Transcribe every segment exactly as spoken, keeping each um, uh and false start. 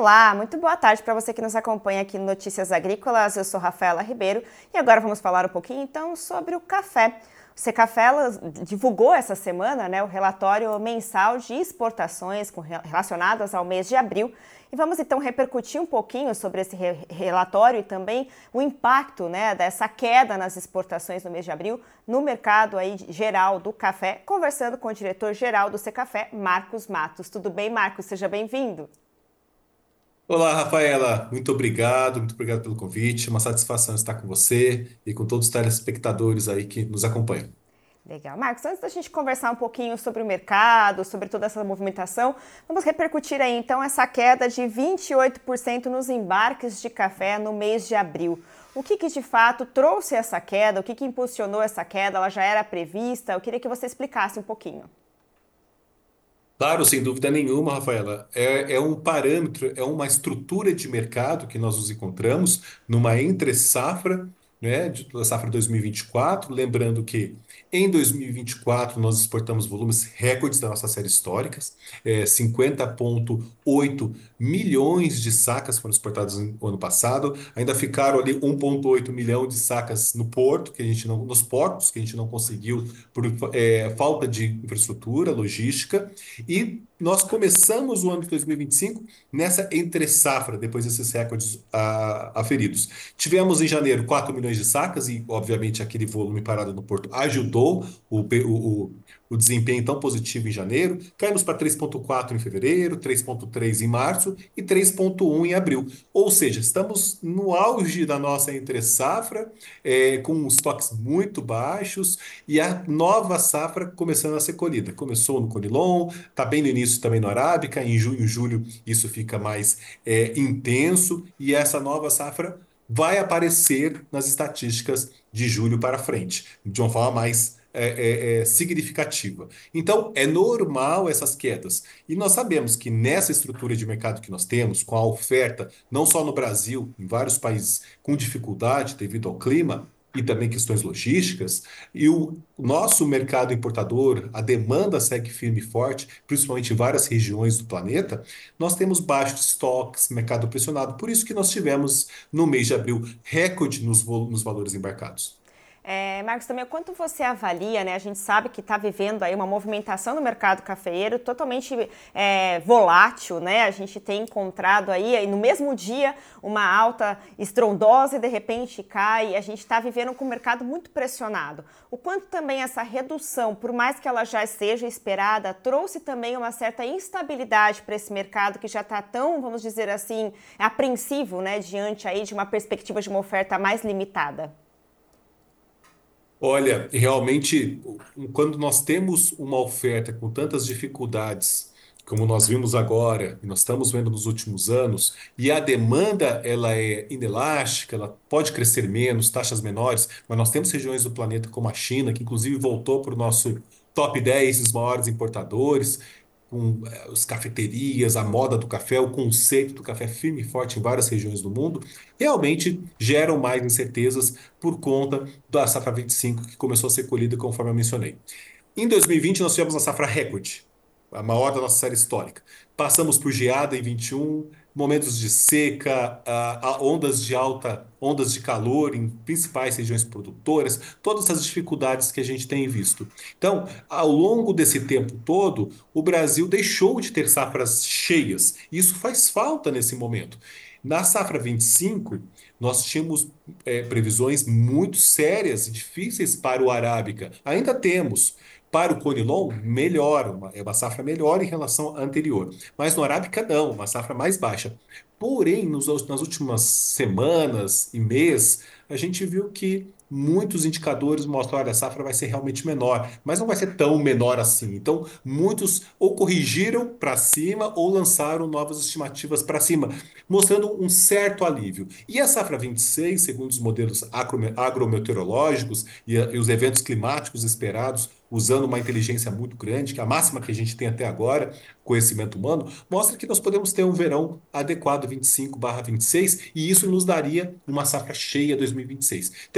Olá, muito boa tarde para você que nos acompanha aqui no Notícias Agrícolas. Eu sou Rafaela Ribeiro e agora vamos falar um pouquinho então sobre o café. O Secafé divulgou essa semana, né, o relatório mensal de exportações com, relacionadas ao mês de abril. E vamos então repercutir um pouquinho sobre esse re relatório e também o impacto, né, dessa queda nas exportações no mês de abril no mercado aí geral do café, conversando com o diretor-geral do Secafé, Marcos Matos. Tudo bem, Marcos? Seja bem-vindo. Olá, Rafaela. Muito obrigado, muito obrigado pelo convite. Uma satisfação estar com você e com todos os telespectadores aí que nos acompanham. Legal. Marcos, antes da gente conversar um pouquinho sobre o mercado, sobre toda essa movimentação, vamos repercutir aí então essa queda de vinte e oito por cento nos embarques de café no mês de abril. O que, que de fato trouxe essa queda? O que, que impulsionou essa queda? Ela já era prevista? Eu queria que você explicasse um pouquinho. Claro, sem dúvida nenhuma, Rafaela. É, é um parâmetro, é uma estrutura de mercado que nós nos encontramos numa entre-safra, né, de- da safra dois mil e vinte e quatro. Lembrando que em dois mil e vinte e quatro nós exportamos volumes recordes da nossa série históricas, é, cinquenta vírgula oito milhões de sacas foram exportadas no ano passado. Ainda ficaram ali um vírgula oito milhão de sacas no porto, que a gente não, nos portos, que a gente não conseguiu por é, falta de infraestrutura, logística. E nós começamos o ano de dois mil e vinte e cinco nessa entre-safra, depois desses recordes ah, aferidos. Tivemos em janeiro quatro milhões de sacas, e obviamente aquele volume parado no porto ajudou o, pe- o, o, o desempenho tão positivo em janeiro. Caímos para três vírgula quatro em fevereiro, três vírgula três em março e três vírgula um em abril. Ou seja, estamos no auge da nossa entre-safra, eh, com estoques muito baixos e a nova safra começando a ser colhida. Começou no Conilon, está bem no início também no Arábica, em junho e julho isso fica mais é, intenso e essa nova safra vai aparecer nas estatísticas de julho para frente, de uma forma mais é, é, é, significativa. Então, é normal essas quedas. E nós sabemos que nessa estrutura de mercado que nós temos, com a oferta, não só no Brasil, em vários países com dificuldade devido ao clima, e também questões logísticas, e o nosso mercado importador, a demanda segue firme e forte, principalmente em várias regiões do planeta. Nós temos baixos estoques, mercado pressionado. Por isso que nós tivemos, no mês de abril, recorde nos, vol- nos valores embarcados. É, Marcos, também o quanto você avalia, né? A gente sabe que está vivendo aí uma movimentação no mercado cafeeiro totalmente é, volátil, né? A gente tem encontrado aí no mesmo dia uma alta estrondosa e de repente cai. A gente está vivendo com o mercado muito pressionado. O quanto também essa redução, por mais que ela já esteja esperada, trouxe também uma certa instabilidade para esse mercado que já está tão, vamos dizer assim, apreensivo, né? Diante aí de uma perspectiva de uma oferta mais limitada. Olha, realmente, quando nós temos uma oferta com tantas dificuldades, como nós vimos agora, e nós estamos vendo nos últimos anos, e a demanda ela é inelástica, ela pode crescer menos, taxas menores, mas nós temos regiões do planeta como a China, que inclusive voltou para o nosso top dez dos maiores importadores, com eh, as cafeterias, a moda do café, o conceito do café firme e forte em várias regiões do mundo, realmente geram mais incertezas por conta da safra vinte e cinco, que começou a ser colhida conforme eu mencionei. Em dois mil e vinte, nós tivemos a safra recorde, a maior da nossa série histórica. Passamos por geada em vinte e um, momentos de seca, a, a ondas de alta, ondas de calor em principais regiões produtoras, todas as dificuldades que a gente tem visto. Então, ao longo desse tempo todo, o Brasil deixou de ter safras cheias. E isso faz falta nesse momento. Na safra vinte e cinco, nós tínhamos é, previsões muito sérias e difíceis para o Arábica. Ainda temos. Para o Conilon, melhor, uma, é uma safra melhor em relação à anterior. Mas no Arábica, não, uma safra mais baixa. Porém, nos, nas últimas semanas e mês, a gente viu que muitos indicadores mostram, olha, a safra vai ser realmente menor, mas não vai ser tão menor assim. Então, muitos ou corrigiram para cima ou lançaram novas estimativas para cima, mostrando um certo alívio. E a safra vinte e seis, segundo os modelos agro- agrometeorológicos e, a- e os eventos climáticos esperados, usando uma inteligência muito grande, que é a máxima que a gente tem até agora, conhecimento humano, mostra que nós podemos ter um verão adequado vinte e cinco barra vinte e seis, e isso nos daria uma safra cheia dois mil e vinte e seis. Até por isso que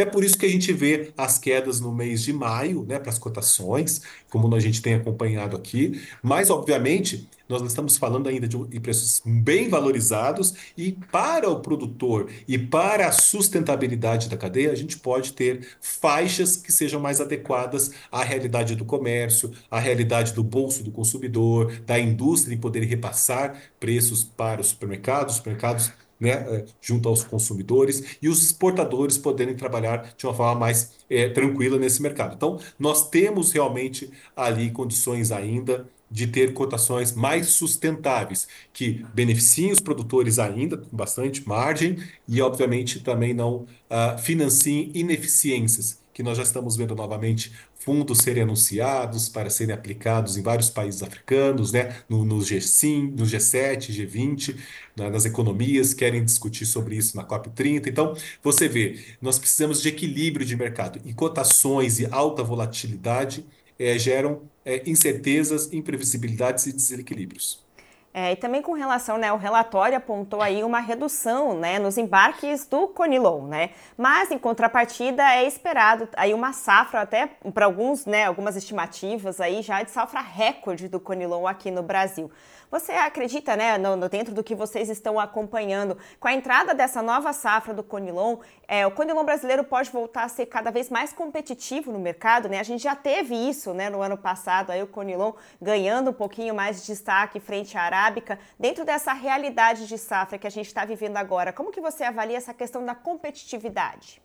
que a gente vê as quedas no mês de maio, né, para as cotações, como a gente tem acompanhado aqui, mas, obviamente, nós não estamos falando ainda de de preços bem valorizados e para o produtor e para a sustentabilidade da cadeia, a gente pode ter faixas que sejam mais adequadas à realidade do comércio, à realidade do bolso do consumidor, da indústria e poder repassar preços para os supermercados, os supermercados, né, eh, junto aos consumidores e os exportadores poderem trabalhar de uma forma mais eh, tranquila nesse mercado. Então, nós temos realmente ali condições ainda de ter cotações mais sustentáveis, que beneficiem os produtores ainda, com bastante margem, e, obviamente, também não ah, financiem ineficiências, que nós já estamos vendo novamente fundos serem anunciados para serem aplicados em vários países africanos, né? No, no G cinco, no G sete, G vinte, na- nas economias, querem discutir sobre isso na COP trinta. Então, você vê, nós precisamos de equilíbrio de mercado, e cotações e alta volatilidade eh, geram é, incertezas, imprevisibilidades e desequilíbrios. É, e também com relação, né, o relatório apontou aí uma redução, né, nos embarques do Conilon, né, mas em contrapartida é esperado aí uma safra até para alguns, né, algumas estimativas aí já de safra recorde do Conilon aqui no Brasil. Você acredita, né, no, no- dentro do que vocês estão acompanhando, com a entrada dessa nova safra do Conilon, é, o Conilon brasileiro pode voltar a ser cada vez mais competitivo no mercado, né? A gente já teve isso, né, no ano passado, aí o Conilon ganhando um pouquinho mais de destaque frente à Arábica. Dentro dessa realidade de safra que a gente está vivendo agora, como que você avalia essa questão da competitividade?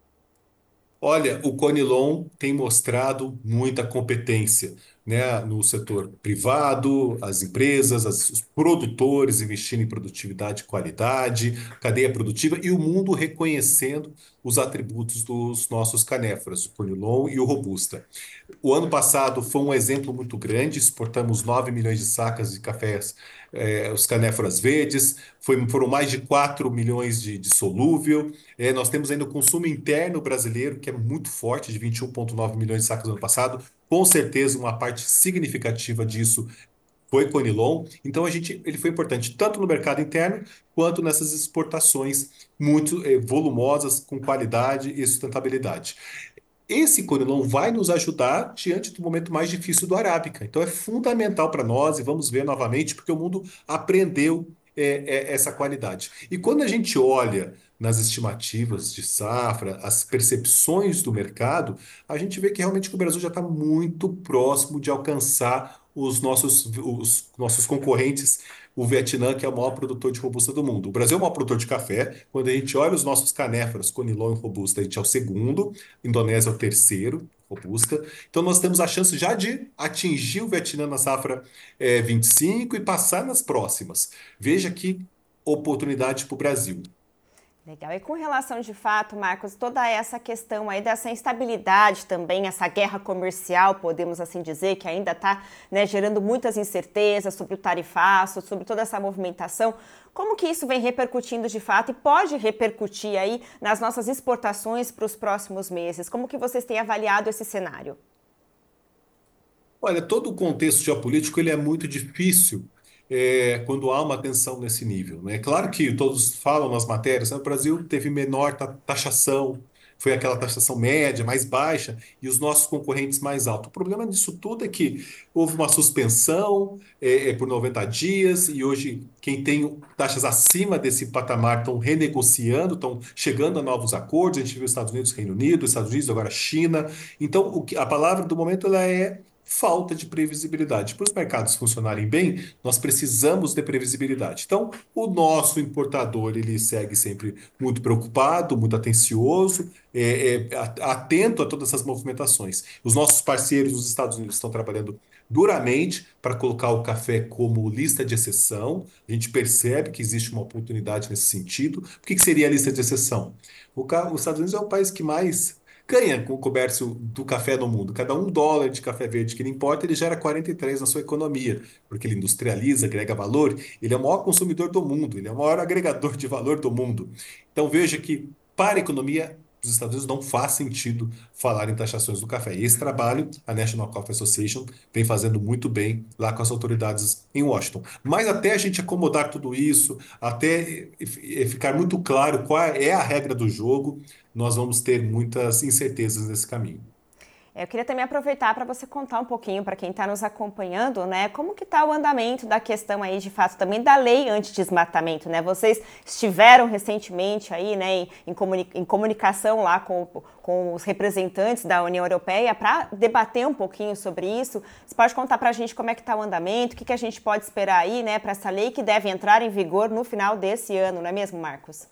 Olha, o Conilon tem mostrado muita competência, né, no setor privado, as empresas, as- os produtores investindo em produtividade e qualidade, cadeia produtiva e o mundo reconhecendo os atributos dos nossos canéforas, o Conilon e o Robusta. O ano passado foi um exemplo muito grande, exportamos nove milhões de sacas de cafés, eh, os canéforas verdes, foi- foram mais de quatro milhões de, de solúvel. Eh, nós temos ainda o consumo interno brasileiro, que é muito forte, de vinte e um vírgula nove milhões de sacas no ano passado. Com certeza, uma parte significativa disso foi Conilon. Então, a gente, ele foi importante tanto no mercado interno quanto nessas exportações muito eh, volumosas, com qualidade e sustentabilidade. Esse Conilon vai nos ajudar diante do momento mais difícil do Arábica. Então é fundamental para nós e vamos ver novamente, porque o mundo aprendeu é, é, essa qualidade. E quando a gente olha nas estimativas de safra, as percepções do mercado, a gente vê que realmente o Brasil já está muito próximo de alcançar os nossos, os nossos concorrentes, o Vietnã, que é o maior produtor de robusta do mundo. O Brasil é o maior produtor de café. Quando a gente olha os nossos canéforas, Conilon e Robusta, a gente é o segundo. Indonésia é o terceiro, robusta. Então nós temos a chance já de atingir o Vietnã na safra eh, vinte e cinco e passar nas próximas. Veja que oportunidade para o Brasil. Legal. E com relação de fato, Marcos, toda essa questão aí dessa instabilidade também, essa guerra comercial, podemos assim dizer, que ainda está, né, gerando muitas incertezas sobre o tarifaço, sobre toda essa movimentação. Como que isso vem repercutindo de fato e pode repercutir aí nas nossas exportações para os próximos meses? Como que vocês têm avaliado esse cenário? Olha, todo o contexto geopolítico ele é muito difícil é, quando há uma tensão nesse nível, né? Claro que todos falam nas matérias, né? O Brasil teve menor ta- taxação, foi aquela taxação média, mais baixa, e os nossos concorrentes mais altos. O problema disso tudo é que houve uma suspensão é, é, por noventa dias, e hoje quem tem taxas acima desse patamar estão renegociando, estão chegando a novos acordos. A gente viu Estados Unidos, Reino Unido, Estados Unidos, agora China. Então, o que, a palavra do momento ela é falta de previsibilidade. Para os mercados funcionarem bem, nós precisamos de previsibilidade. Então, o nosso importador ele segue sempre muito preocupado, muito atencioso, é, é, a- atento a todas essas movimentações. Os nossos parceiros dos Estados Unidos estão trabalhando duramente para colocar o café como lista de exceção. A gente percebe que existe uma oportunidade nesse sentido. O que que seria a lista de exceção? O ca- os Estados Unidos é o país que mais ganha com o comércio do café no mundo. Cada um dólar de café verde que ele importa, ele gera quarenta e três na sua economia, porque ele industrializa, agrega valor. Ele é o maior consumidor do mundo, ele é o maior agregador de valor do mundo. Então veja que para a economia os Estados Unidos não faz sentido falar em taxações do café. E esse trabalho, a National Coffee Association vem fazendo muito bem lá com as autoridades em Washington. Mas até a gente acomodar tudo isso, até eh, ficar muito claro qual é a regra do jogo, nós vamos ter muitas incertezas nesse caminho. Eu queria também aproveitar para você contar um pouquinho para quem está nos acompanhando, né, como que está o andamento da questão aí de fato também da lei anti-desmatamento, né? Vocês estiveram recentemente aí, né, em, em, comuni em comunicação lá com, com os representantes da União Europeia para debater um pouquinho sobre isso. Você pode contar para a gente como é que está o andamento, o que, que a gente pode esperar aí, né, para essa lei que deve entrar em vigor no final desse ano, não é mesmo, Marcos?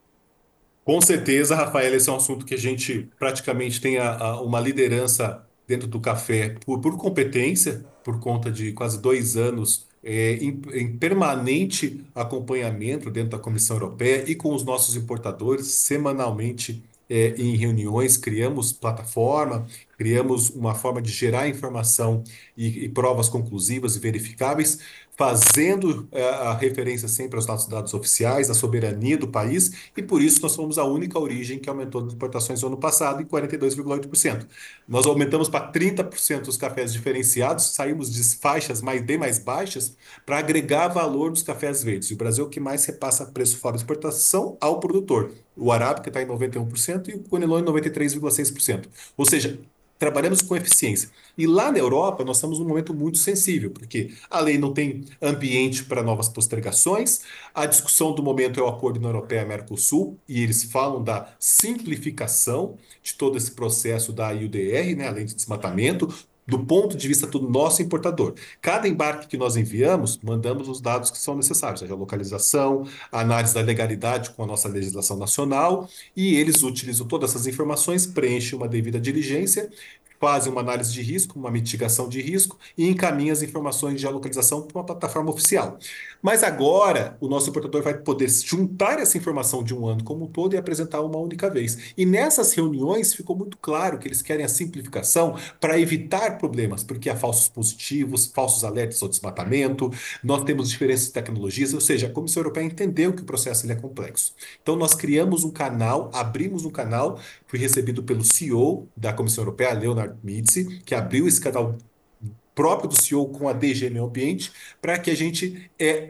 Com certeza, Rafael, esse é um assunto que a gente praticamente tem a- a- uma liderança dentro do café por, por competência, por conta de quase dois anos é, em, em permanente acompanhamento dentro da Comissão Europeia e com os nossos importadores, semanalmente é, em reuniões, criamos plataforma, criamos uma forma de gerar informação e, e provas conclusivas e verificáveis, fazendo é, a referência sempre aos nossos dados oficiais, à soberania do país, e por isso nós fomos a única origem que aumentou as exportações no ano passado em quarenta e dois vírgula oito por cento. Nós aumentamos para trinta por cento os cafés diferenciados, saímos de faixas mais, bem mais baixas para agregar valor dos cafés verdes. E o Brasil é o que mais repassa preço fora de exportação ao produtor. O Arábica está em noventa e um por cento e o Conilon em noventa e três vírgula seis por cento. Ou seja, trabalhamos com eficiência. E lá na Europa, nós estamos num momento muito sensível, porque a lei não tem ambiente para novas postergações, a discussão do momento é o acordo União Europeia-Mercosul, e eles falam da simplificação de todo esse processo da I U D R, né, além de desmatamento, do ponto de vista do nosso importador. Cada embarque que nós enviamos, mandamos os dados que são necessários, a geolocalização, a análise da legalidade com a nossa legislação nacional, e eles utilizam todas essas informações, preenchem uma devida diligência, fazem uma análise de risco, uma mitigação de risco e encaminham as informações de geolocalização para uma plataforma oficial. Mas agora, o nosso importador vai poder juntar essa informação de um ano como um todo e apresentar uma única vez. E nessas reuniões ficou muito claro que eles querem a simplificação para evitar problemas, porque há falsos positivos, falsos alertas ao desmatamento, nós temos diferenças de tecnologias, ou seja, a Comissão Europeia entendeu que o processo ele é complexo. Então, nós criamos um canal, abrimos um canal, fui recebido pelo C E O da Comissão Europeia, Leonard Mizzi, que abriu esse canal próprio do C E O com a D G Meio Ambiente, para que a gente é,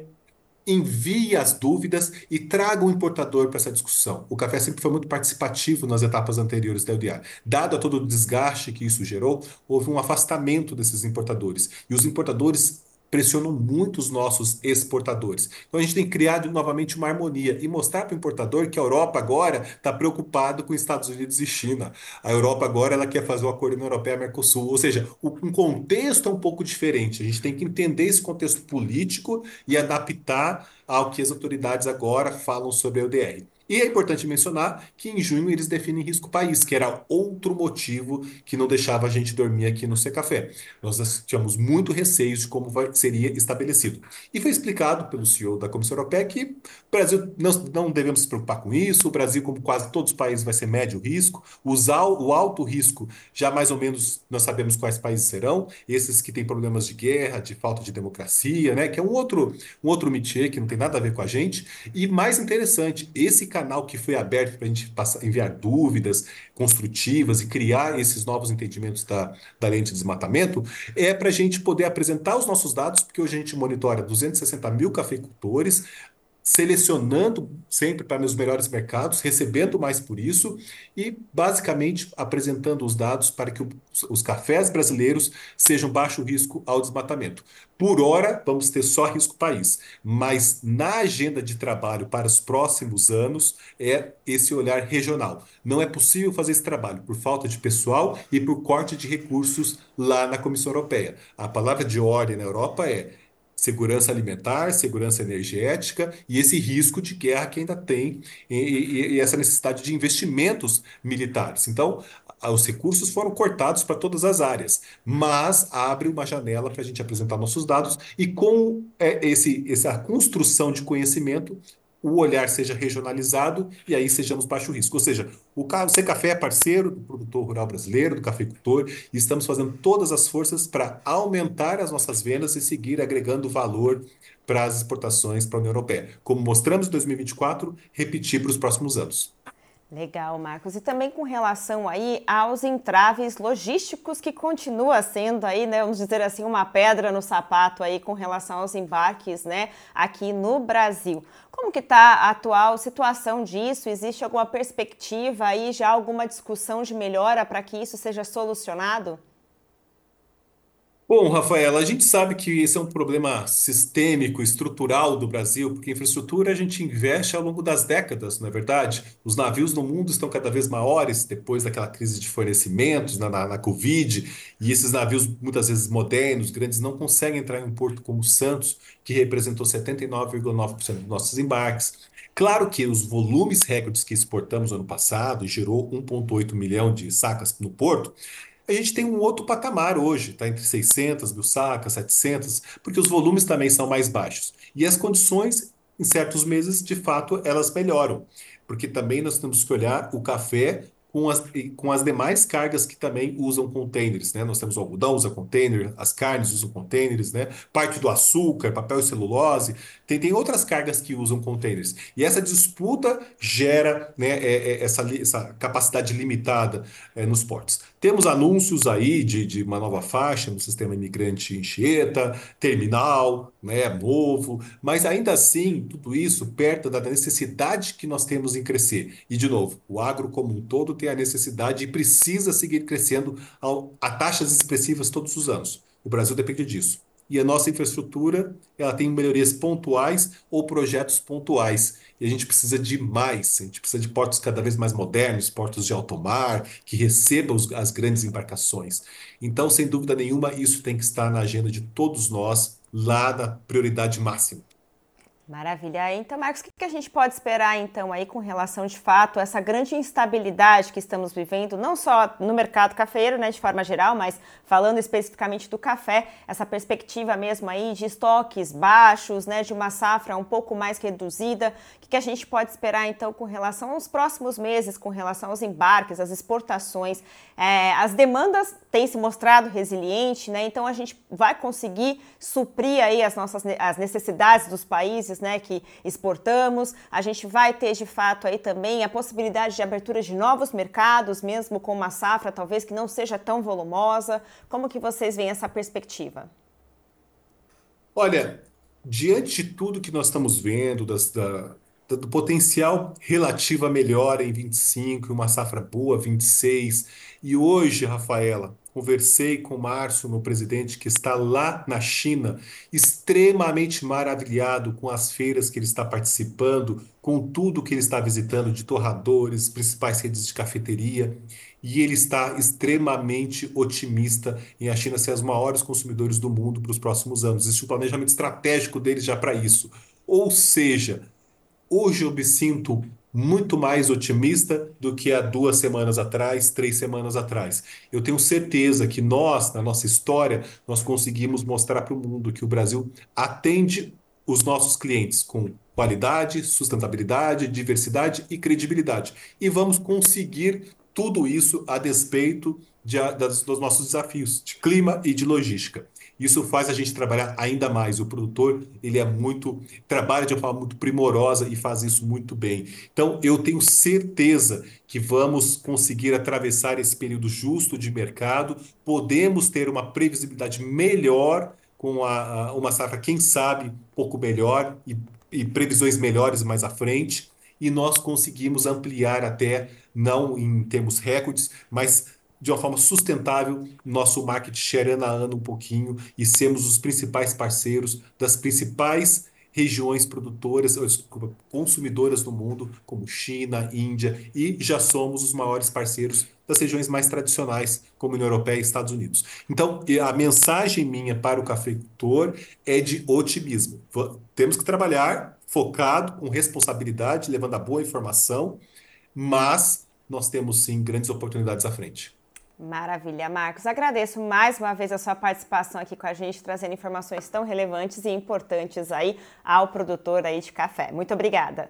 envie as dúvidas e traga o importador para essa discussão. O café sempre foi muito participativo nas etapas anteriores da L D A. Dado a todo o desgaste que isso gerou, houve um afastamento desses importadores. E os importadores pressionam muito os nossos exportadores. Então a gente tem criado novamente uma harmonia e mostrar para o importador que a Europa agora está preocupado com Estados Unidos e China. A Europa agora ela quer fazer o acordo União Europeia-Mercosul, ou seja, o, um contexto é um pouco diferente. A gente tem que entender esse contexto político e adaptar ao que as autoridades agora falam sobre a L D R. E é importante mencionar que em junho eles definem risco país, que era outro motivo que não deixava a gente dormir aqui no Secafé. Nós tínhamos muito receio de como vai- seria estabelecido. E foi explicado pelo C E O da Comissão Europeia que o Brasil não, não devemos se preocupar com isso. O Brasil, como quase todos os países, vai ser médio risco. Usar o alto risco, já mais ou menos nós sabemos quais países serão. Esses que têm problemas de guerra, de falta de democracia, né? Que é um outro, um outro métier que não tem nada a ver com a gente. E mais interessante, esse canal que foi aberto para a gente passar, enviar dúvidas construtivas e criar esses novos entendimentos da, da lei de desmatamento, é para a gente poder apresentar os nossos dados, porque hoje a gente monitora duzentos e sessenta mil cafeicultores, selecionando sempre para meus melhores mercados, recebendo mais por isso e basicamente apresentando os dados para que o- os cafés brasileiros sejam baixo risco ao desmatamento. Por hora, vamos ter só risco país, mas na agenda de trabalho para os próximos anos é esse olhar regional. Não é possível fazer esse trabalho por falta de pessoal e por corte de recursos lá na Comissão Europeia. A palavra de ordem na Europa é segurança alimentar, segurança energética e esse risco de guerra que ainda tem e, e- e essa necessidade de investimentos militares. Então, a- os recursos foram cortados para todas as áreas, mas abre uma janela para a gente apresentar nossos dados e com é, esse, essa construção de conhecimento, o olhar seja regionalizado e aí sejamos baixo risco. Ou seja, o Ca- o Secafé é parceiro do produtor rural brasileiro, do cafeicultor, e estamos fazendo todas as forças para aumentar as nossas vendas e seguir agregando valor para as exportações para a União Europeia. Como mostramos em dois mil e vinte e quatro, repetir para os próximos anos. Legal, Marcos. E também com relação aí aos entraves logísticos que continua sendo aí, né, vamos dizer assim, uma pedra no sapato aí com relação aos embarques, né, aqui no Brasil. Como que está a atual situação disso? Existe alguma perspectiva aí, já alguma discussão de melhora para que isso seja solucionado? Bom, Rafaela, a gente sabe que esse é um problema sistêmico, estrutural do Brasil, porque infraestrutura a gente investe ao longo das décadas, não é verdade? Os navios no mundo estão cada vez maiores depois daquela crise de fornecimentos na, na, na Covid, e esses navios, muitas vezes modernos, grandes, não conseguem entrar em um porto como Santos, que representou setenta e nove vírgula nove por cento dos nossos embarques. Claro que os volumes recordes que exportamos ano passado, e gerou um vírgula oito milhão de sacas no porto, a gente tem um outro patamar hoje, está entre seiscentas mil sacas, setecentas, porque os volumes também são mais baixos. E as condições, em certos meses, de fato, elas melhoram, porque também nós temos que olhar o café com as, e com as demais cargas que também usam containers, né? Nós temos o algodão, usa container, as carnes usam containers, né? Parte do açúcar, papel e celulose, tem, tem outras cargas que usam containers. E essa disputa gera, né, é- é- essa, li- essa capacidade limitada é, nos portos. Temos anúncios aí de, de uma nova faixa no sistema imigrante Anchieta, terminal, né, novo, mas ainda assim, tudo isso perto da necessidade que nós temos em crescer. E, de novo, o agro como um todo tem a necessidade e precisa seguir crescendo ao- a taxas expressivas todos os anos. O Brasil depende disso. E a nossa infraestrutura, ela tem melhorias pontuais ou projetos pontuais. E a gente precisa de mais. A gente precisa de portos cada vez mais modernos, portos de alto mar, que recebam os- as grandes embarcações. Então, sem dúvida nenhuma, isso tem que estar na agenda de todos nós, lá na prioridade máxima. Maravilha. Então, Marcos, o que que a gente pode esperar então aí com relação de fato a essa grande instabilidade que estamos vivendo, não só no mercado cafeeiro, né, de forma geral, mas falando especificamente do café, essa perspectiva mesmo aí de estoques baixos, né, de uma safra um pouco mais reduzida. O que que a gente pode esperar então com relação aos próximos meses, com relação aos embarques, às exportações? É, as demandas têm se mostrado resilientes, né? Então a gente vai conseguir suprir aí as nossas as necessidades dos países, né, que exportamos. A gente vai ter de fato aí também a possibilidade de abertura de novos mercados, mesmo com uma safra talvez que não seja tão volumosa. Como que vocês veem essa perspectiva? Olha, diante de tudo que nós estamos vendo, das- da- da- do potencial relativo à melhora em vinte e cinco, uma safra boa vinte e seis, e hoje, Rafaela, conversei com o Márcio, meu presidente, que está lá na China, extremamente maravilhado com as feiras que ele está participando, com tudo que ele está visitando de torradores, principais redes de cafeteria, e ele está extremamente otimista em a China ser os maiores consumidores do mundo para os próximos anos. Existe um planejamento estratégico deles já para isso. Ou seja, hoje eu me sinto muito mais otimista do que há duas semanas atrás, três semanas atrás. Eu tenho certeza que nós, na nossa história, nós conseguimos mostrar para o mundo que o Brasil atende os nossos clientes com qualidade, sustentabilidade, diversidade e credibilidade. E vamos conseguir tudo isso a despeito de- das- dos nossos desafios de clima e de logística. Isso faz a gente trabalhar ainda mais. O produtor, ele é muito, trabalha de uma forma muito primorosa e faz isso muito bem. Então, eu tenho certeza que vamos conseguir atravessar esse período justo de mercado, podemos ter uma previsibilidade melhor com a, a- uma safra, quem sabe, um pouco melhor e, e previsões melhores mais à frente, e nós conseguimos ampliar até, não em termos recordes, mas de uma forma sustentável, nosso market share ano a ano um pouquinho e sermos os principais parceiros das principais regiões produtoras, ou, desculpa, consumidoras do mundo, como China, Índia, e já somos os maiores parceiros das regiões mais tradicionais, como União Europeia e Estados Unidos. Então, e a mensagem minha para o cafeicultor é de otimismo. Va- Temos que trabalhar focado, com responsabilidade, levando a boa informação, mas nós temos sim grandes oportunidades à frente. Maravilha, Marcos. Agradeço mais uma vez a sua participação aqui com a gente, trazendo informações tão relevantes e importantes aí ao produtor aí de café. Muito obrigada.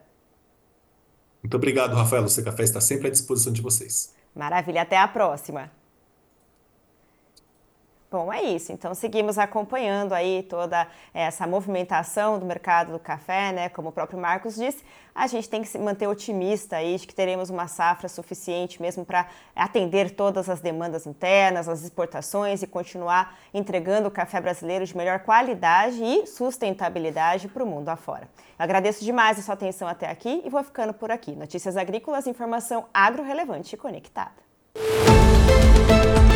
Muito obrigado, Rafael. O C Café está sempre à disposição de vocês. Maravilha, até a próxima. Bom, é isso. Então, seguimos acompanhando aí toda essa movimentação do mercado do café, né? Como o próprio Marcos disse, a gente tem que se manter otimista aí de que teremos uma safra suficiente mesmo para atender todas as demandas internas, as exportações e continuar entregando o café brasileiro de melhor qualidade e sustentabilidade para o mundo afora. Eu agradeço demais a sua atenção até aqui e vou ficando por aqui. Notícias agrícolas, informação agro relevante e conectada.